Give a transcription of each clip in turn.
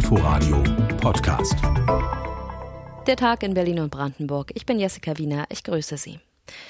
Inforadio Podcast. Der Tag in Berlin und Brandenburg. Ich bin Jessica Wiener. Ich grüße Sie.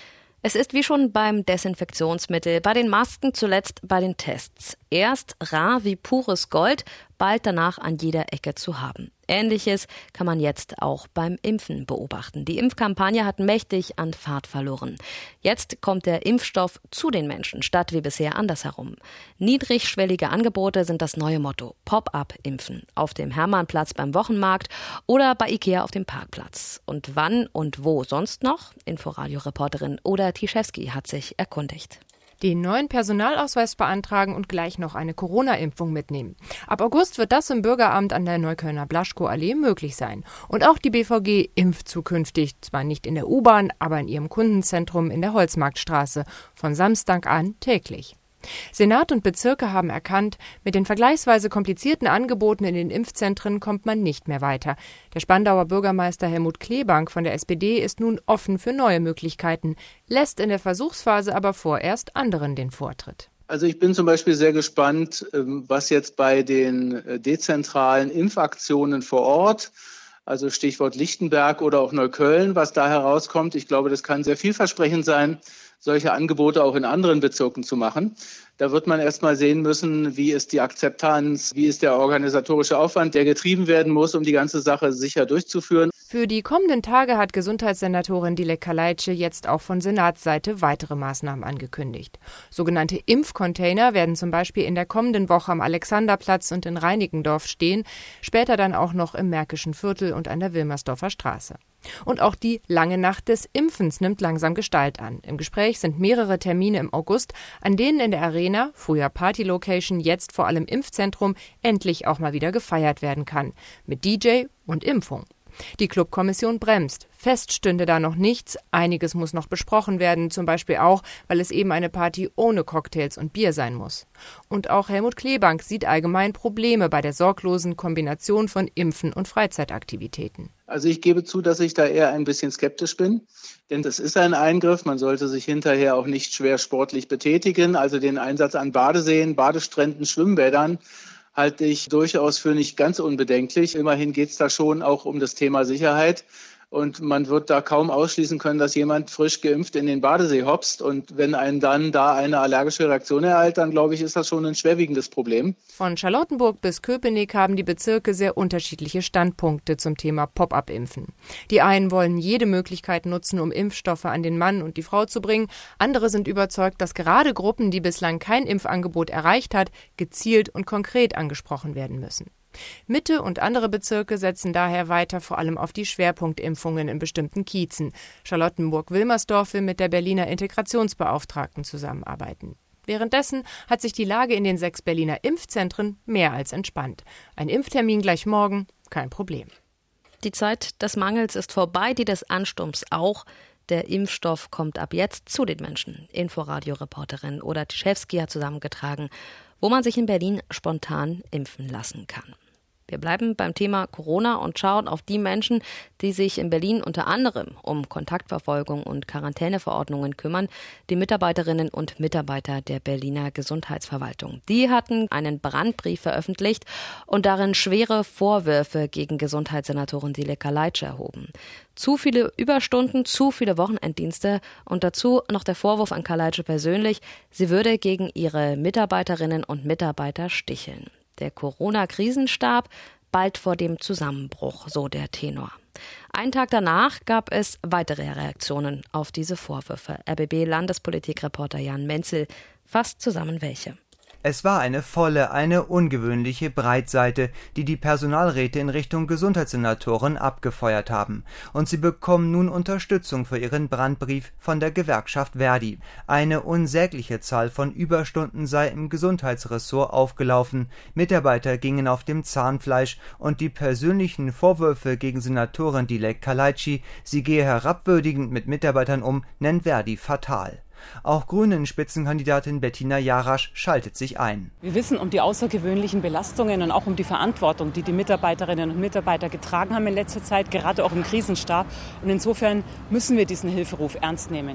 Es ist wie schon beim Desinfektionsmittel, bei den Masken, zuletzt bei den Tests. Erst rar wie pures Gold, bald danach an jeder Ecke zu haben. Ähnliches kann man jetzt auch beim Impfen beobachten. Die Impfkampagne hat mächtig an Fahrt verloren. Jetzt kommt der Impfstoff zu den Menschen, statt wie bisher andersherum. Niedrigschwellige Angebote sind das neue Motto. Pop-up-Impfen. Auf dem Hermannplatz beim Wochenmarkt oder bei Ikea auf dem Parkplatz. Und wann und wo sonst noch? Inforadio-Reporterin Oda Tischewski hat sich erkundigt. Den neuen Personalausweis beantragen und gleich noch eine Corona-Impfung mitnehmen. Ab August wird das im Bürgeramt an der Neuköllner Blaschko-Allee möglich sein. Und auch die BVG impft zukünftig, zwar nicht in der U-Bahn, aber in ihrem Kundenzentrum in der Holzmarktstraße, von Samstag an täglich. Senat und Bezirke haben erkannt, mit den vergleichsweise komplizierten Angeboten in den Impfzentren kommt man nicht mehr weiter. Der Spandauer Bürgermeister Helmut Kleebank von der SPD ist nun offen für neue Möglichkeiten, lässt in der Versuchsphase aber vorerst anderen den Vortritt. Also ich bin zum Beispiel sehr gespannt, was jetzt bei den dezentralen Impfaktionen vor Ort, also Stichwort Lichtenberg oder auch Neukölln, was da herauskommt. Ich glaube, das kann sehr vielversprechend sein, solche Angebote auch in anderen Bezirken zu machen. Da wird man erst mal sehen müssen, wie ist die Akzeptanz, wie ist der organisatorische Aufwand, der getrieben werden muss, um die ganze Sache sicher durchzuführen. Für die kommenden Tage hat Gesundheitssenatorin Dilek Kaleitschi jetzt auch von Senatsseite weitere Maßnahmen angekündigt. Sogenannte Impfcontainer werden zum Beispiel in der kommenden Woche am Alexanderplatz und in Reinickendorf stehen, später dann auch noch im Märkischen Viertel und an der Wilmersdorfer Straße. Und auch die lange Nacht des Impfens nimmt langsam Gestalt an. Im Gespräch sind mehrere Termine im August, an denen in der Arena, früher Party-Location, jetzt vor allem Impfzentrum, endlich auch mal wieder gefeiert werden kann. Mit DJ und Impfung. Die Clubkommission bremst. Fest stünde da noch nichts. Einiges muss noch besprochen werden, zum Beispiel auch, weil es eben eine Party ohne Cocktails und Bier sein muss. Und auch Helmut Kleebank sieht allgemein Probleme bei der sorglosen Kombination von Impfen und Freizeitaktivitäten. Also ich gebe zu, dass ich da eher ein bisschen skeptisch bin, denn das ist ein Eingriff. Man sollte sich hinterher auch nicht schwer sportlich betätigen. Also den Einsatz an Badeseen, Badestränden, Schwimmbädern halte ich durchaus für nicht ganz unbedenklich. Immerhin geht es da schon auch um das Thema Sicherheit. Und man wird da kaum ausschließen können, dass jemand frisch geimpft in den Badesee hopst. Und wenn einen dann da eine allergische Reaktion ereilt, dann glaube ich, ist das schon ein schwerwiegendes Problem. Von Charlottenburg bis Köpenick haben die Bezirke sehr unterschiedliche Standpunkte zum Thema Pop-up-Impfen. Die einen wollen jede Möglichkeit nutzen, um Impfstoffe an den Mann und die Frau zu bringen. Andere sind überzeugt, dass gerade Gruppen, die bislang kein Impfangebot erreicht hat, gezielt und konkret angesprochen werden müssen. Mitte und andere Bezirke setzen daher weiter vor allem auf die Schwerpunktimpfungen in bestimmten Kiezen. Charlottenburg-Wilmersdorf will mit der Berliner Integrationsbeauftragten zusammenarbeiten. Währenddessen hat sich die Lage in den 6 Berliner Impfzentren mehr als entspannt. Ein Impftermin gleich morgen, kein Problem. Die Zeit des Mangels ist vorbei, die des Ansturms auch. Der Impfstoff kommt ab jetzt zu den Menschen. Inforadio-Reporterin Oda Tischewski hat zusammengetragen, wo man sich in Berlin spontan impfen lassen kann. Wir bleiben beim Thema Corona und schauen auf die Menschen, die sich in Berlin unter anderem um Kontaktverfolgung und Quarantäneverordnungen kümmern, die Mitarbeiterinnen und Mitarbeiter der Berliner Gesundheitsverwaltung. Die hatten einen Brandbrief veröffentlicht und darin schwere Vorwürfe gegen Gesundheitssenatorin Dilek Kaleitschi erhoben. Zu viele Überstunden, zu viele Wochenenddienste und dazu noch der Vorwurf an Kaleitschi persönlich, sie würde gegen ihre Mitarbeiterinnen und Mitarbeiter sticheln. Der Corona-Krisenstab bald vor dem Zusammenbruch, so der Tenor. Einen Tag danach gab es weitere Reaktionen auf diese Vorwürfe. RBB-Landespolitikreporter Jan Menzel fasst zusammen welche. Es war eine volle, eine ungewöhnliche Breitseite, die die Personalräte in Richtung Gesundheitssenatoren abgefeuert haben. Und sie bekommen nun Unterstützung für ihren Brandbrief von der Gewerkschaft Verdi. Eine unsägliche Zahl von Überstunden sei im Gesundheitsressort aufgelaufen. Mitarbeiter gingen auf dem Zahnfleisch und die persönlichen Vorwürfe gegen Senatorin Dilek Kaleitschi, sie gehe herabwürdigend mit Mitarbeitern um, nennt Verdi fatal. Auch Grünen-Spitzenkandidatin Bettina Jarasch schaltet sich ein. Wir wissen um die außergewöhnlichen Belastungen und auch um die Verantwortung, die die Mitarbeiterinnen und Mitarbeiter getragen haben in letzter Zeit, gerade auch im Krisenstab. Und insofern müssen wir diesen Hilferuf ernst nehmen.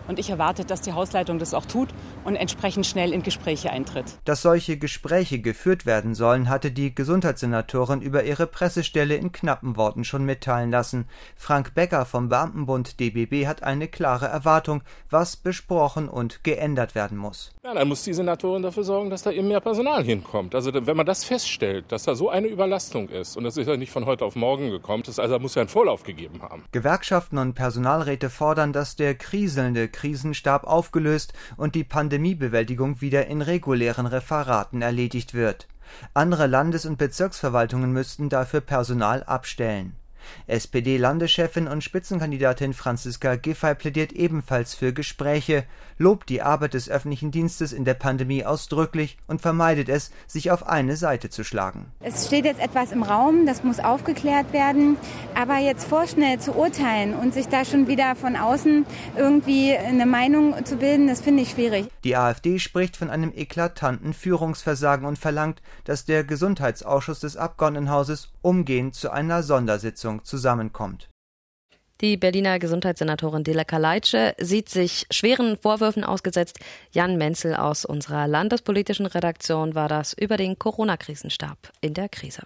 Und ich erwarte, dass die Hausleitung das auch tut und entsprechend schnell in Gespräche eintritt. Dass solche Gespräche geführt werden sollen, hatte die Gesundheitssenatorin über ihre Pressestelle in knappen Worten schon mitteilen lassen. Frank Becker vom Beamtenbund DBB hat eine klare Erwartung, was besprochen und geändert werden muss. Ja, dann muss die Senatorin dafür sorgen, dass da eben mehr Personal hinkommt. Also wenn man das feststellt, dass da so eine Überlastung ist, und das ist ja nicht von heute auf morgen gekommen, da muss ja einen Vorlauf gegeben haben. Gewerkschaften und Personalräte fordern, dass der kriselnde Krisenstab aufgelöst und die Pandemiebewältigung wieder in regulären Referaten erledigt wird. Andere Landes- und Bezirksverwaltungen müssten dafür Personal abstellen. SPD-Landeschefin und Spitzenkandidatin Franziska Giffey plädiert ebenfalls für Gespräche, lobt die Arbeit des öffentlichen Dienstes in der Pandemie ausdrücklich und vermeidet es, sich auf eine Seite zu schlagen. Es steht jetzt etwas im Raum, das muss aufgeklärt werden. Aber jetzt vorschnell zu urteilen und sich da schon wieder von außen irgendwie eine Meinung zu bilden, das finde ich schwierig. Die AfD spricht von einem eklatanten Führungsversagen und verlangt, dass der Gesundheitsausschuss des Abgeordnetenhauses umgehend zu einer Sondersitzung zusammenkommt. Die Berliner Gesundheitssenatorin Dilek Kaleitsche sieht sich schweren Vorwürfen ausgesetzt. Jan Menzel aus unserer landespolitischen Redaktion war das über den Corona-Krisenstab in der Krise.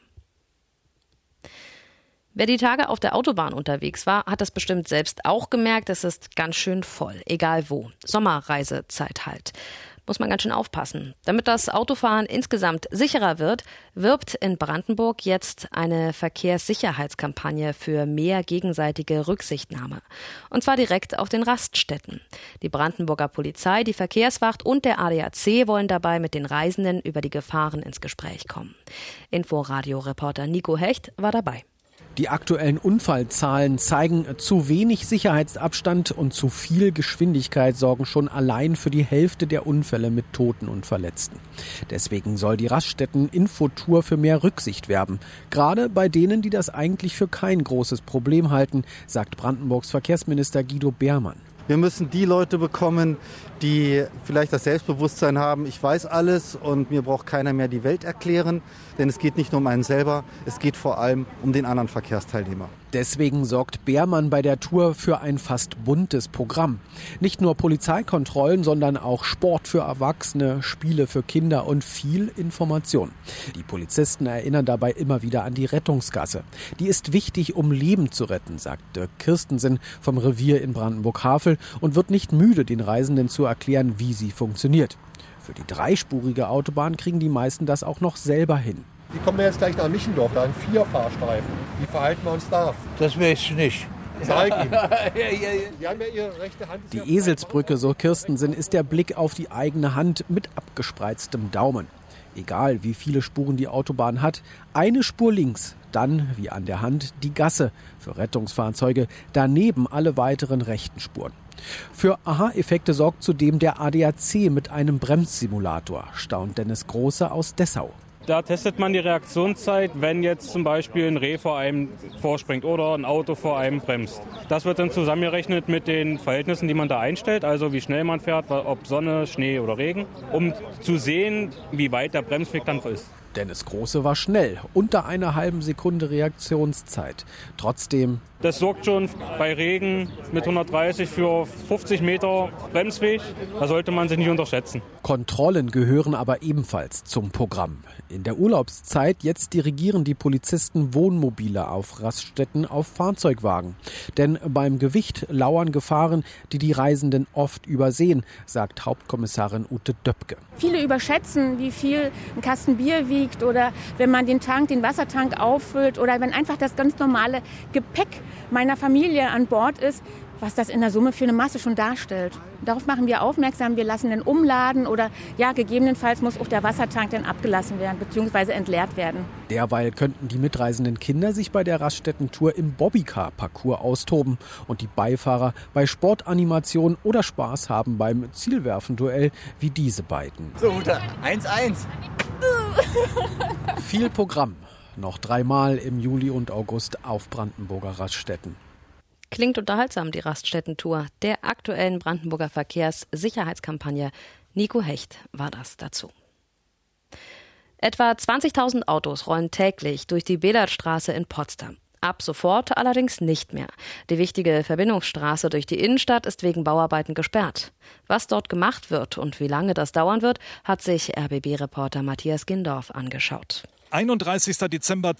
Wer die Tage auf der Autobahn unterwegs war, hat das bestimmt selbst auch gemerkt. Es ist ganz schön voll, egal wo. Sommerreisezeit halt. Muss man ganz schön aufpassen. Damit das Autofahren insgesamt sicherer wird, wirbt in Brandenburg jetzt eine Verkehrssicherheitskampagne für mehr gegenseitige Rücksichtnahme. Und zwar direkt auf den Raststätten. Die Brandenburger Polizei, die Verkehrswacht und der ADAC wollen dabei mit den Reisenden über die Gefahren ins Gespräch kommen. Inforadio-Reporter Nico Hecht war dabei. Die aktuellen Unfallzahlen zeigen, zu wenig Sicherheitsabstand und zu viel Geschwindigkeit sorgen schon allein für die Hälfte der Unfälle mit Toten und Verletzten. Deswegen soll die Raststätten-Infotour für mehr Rücksicht werben. Gerade bei denen, die das eigentlich für kein großes Problem halten, sagt Brandenburgs Verkehrsminister Guido Beermann. Wir müssen die Leute bekommen, die vielleicht das Selbstbewusstsein haben, ich weiß alles und mir braucht keiner mehr die Welt erklären. Denn es geht nicht nur um einen selber, es geht vor allem um den anderen Verkehrsteilnehmer. Deswegen sorgt Beermann bei der Tour für ein fast buntes Programm. Nicht nur Polizeikontrollen, sondern auch Sport für Erwachsene, Spiele für Kinder und viel Information. Die Polizisten erinnern dabei immer wieder an die Rettungsgasse. Die ist wichtig, um Leben zu retten, sagt Dirk Kirstensen vom Revier in Brandenburg-Havel und wird nicht müde, den Reisenden zu erklären, wie sie funktioniert. Für die dreispurige Autobahn kriegen die meisten das auch noch selber hin. Wie kommen wir jetzt gleich nach Michendorf? Da haben 4 Fahrstreifen. Wie verhalten wir uns da? Das weiß ich nicht. Zeig Ihnen. Die haben ja ihre rechte Hand. Die Eselsbrücke, so Kirstensen, ist der Blick auf die eigene Hand mit abgespreiztem Daumen. Egal, wie viele Spuren die Autobahn hat, eine Spur links, dann, wie an der Hand, die Gasse für Rettungsfahrzeuge, daneben alle weiteren rechten Spuren. Für Aha-Effekte sorgt zudem der ADAC mit einem Bremssimulator, staunt Dennis Große aus Dessau. Da testet man die Reaktionszeit, wenn jetzt zum Beispiel ein Reh vor einem vorspringt oder ein Auto vor einem bremst. Das wird dann zusammengerechnet mit den Verhältnissen, die man da einstellt, also wie schnell man fährt, ob Sonne, Schnee oder Regen, um zu sehen, wie weit der Bremsweg dann ist. Dennis Große war schnell, unter einer halben Sekunde Reaktionszeit. Trotzdem... Das sorgt schon bei Regen mit 130 für 50 Meter Bremsweg. Da sollte man sich nicht unterschätzen. Kontrollen gehören aber ebenfalls zum Programm. In der Urlaubszeit jetzt dirigieren die Polizisten Wohnmobile auf Raststätten auf Fahrzeugwagen. Denn beim Gewicht lauern Gefahren, die die Reisenden oft übersehen, sagt Hauptkommissarin Ute Döpke. Viele überschätzen, wie viel ein Kasten Bier wiegt oder wenn man den Wassertank auffüllt oder wenn einfach das ganz normale Gepäck meiner Familie an Bord ist, was das in der Summe für eine Masse schon darstellt. Darauf machen wir aufmerksam, wir lassen den umladen oder ja, gegebenenfalls muss auch der Wassertank dann abgelassen werden bzw. entleert werden. Derweil könnten die mitreisenden Kinder sich bei der Raststätten-Tour im Bobbycar-Parcours austoben und die Beifahrer bei Sportanimation oder Spaß haben beim Zielwerfen-Duell wie diese beiden. So, 1-1. Viel Programm. Noch 3-mal im Juli und August auf Brandenburger Raststätten. Klingt unterhaltsam, die Raststätten-Tour der aktuellen Brandenburger Verkehrssicherheitskampagne. Nico Hecht war das dazu. Etwa 20.000 Autos rollen täglich durch die Belartstraße in Potsdam. Ab sofort allerdings nicht mehr. Die wichtige Verbindungsstraße durch die Innenstadt ist wegen Bauarbeiten gesperrt. Was dort gemacht wird und wie lange das dauern wird, hat sich RBB-Reporter Matthias Gindorf angeschaut. 31. Dezember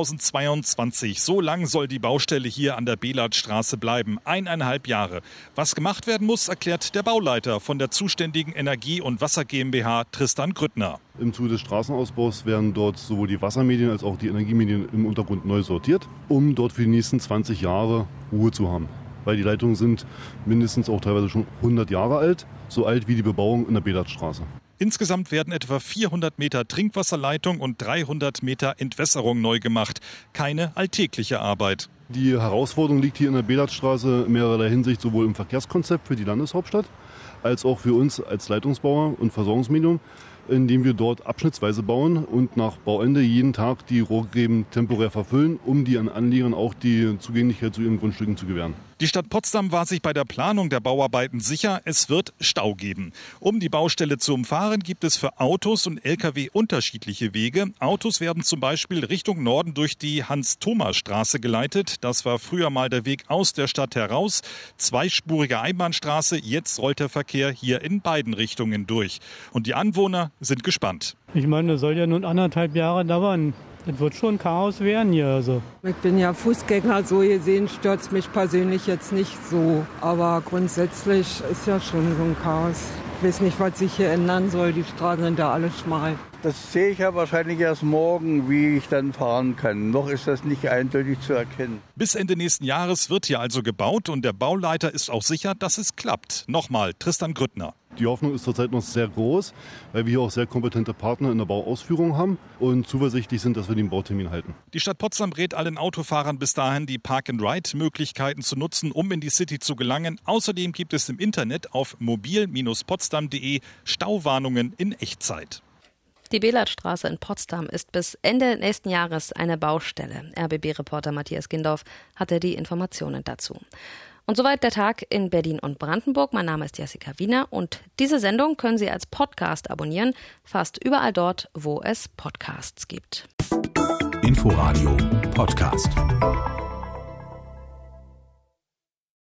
2022. So lang soll die Baustelle hier an der Belatstraße bleiben. 1,5 Jahre. Was gemacht werden muss, erklärt der Bauleiter von der zuständigen Energie- und Wasser GmbH, Tristan Grüttner. Im Zuge des Straßenausbaus werden dort sowohl die Wassermedien als auch die Energiemedien im Untergrund neu sortiert, um dort für die nächsten 20 Jahre Ruhe zu haben. Weil die Leitungen sind mindestens auch teilweise schon 100 Jahre alt, so alt wie die Bebauung in der Belatstraße. Insgesamt werden etwa 400 Meter Trinkwasserleitung und 300 Meter Entwässerung neu gemacht. Keine alltägliche Arbeit. Die Herausforderung liegt hier in der Belatstraße in mehrerlei Hinsicht sowohl im Verkehrskonzept für die Landeshauptstadt als auch für uns als Leitungsbauer und Versorgungsmedium, indem wir dort abschnittsweise bauen und nach Bauende jeden Tag die Rohrgräben temporär verfüllen, um die Anliegern auch die Zugänglichkeit zu ihren Grundstücken zu gewähren. Die Stadt Potsdam war sich bei der Planung der Bauarbeiten sicher, es wird Stau geben. Um die Baustelle zu umfahren, gibt es für Autos und Lkw unterschiedliche Wege. Autos werden zum Beispiel Richtung Norden durch die Hans-Thoma-Straße geleitet. Das war früher mal der Weg aus der Stadt heraus. Zweispurige Einbahnstraße, jetzt rollt der Verkehr hier in beiden Richtungen durch. Und die Anwohner sind gespannt. Ich meine, das soll ja nun 1,5 Jahre dauern. Das wird schon Chaos werden hier. Also. Ich bin ja Fußgänger, so gesehen stört es mich persönlich jetzt nicht so. Aber grundsätzlich ist ja schon so ein Chaos. Ich weiß nicht, was sich hier ändern soll. Die Straßen sind ja alle schmal. Das sehe ich ja wahrscheinlich erst morgen, wie ich dann fahren kann. Noch ist das nicht eindeutig zu erkennen. Bis Ende nächsten Jahres wird hier also gebaut und der Bauleiter ist auch sicher, dass es klappt. Nochmal, Tristan Grüttner. Die Hoffnung ist zurzeit noch sehr groß, weil wir hier auch sehr kompetente Partner in der Bauausführung haben und zuversichtlich sind, dass wir den Bautermin halten. Die Stadt Potsdam rät allen Autofahrern bis dahin, die Park-and-Ride-Möglichkeiten zu nutzen, um in die City zu gelangen. Außerdem gibt es im Internet auf mobil-potsdam.de Stauwarnungen in Echtzeit. Die Belatstraße in Potsdam ist bis Ende nächsten Jahres eine Baustelle. RBB-Reporter Matthias Gindorf hatte die Informationen dazu. Und soweit der Tag in Berlin und Brandenburg. Mein Name ist Jessica Wiener und diese Sendung können Sie als Podcast abonnieren, fast überall dort, wo es Podcasts gibt. Inforadio Podcast.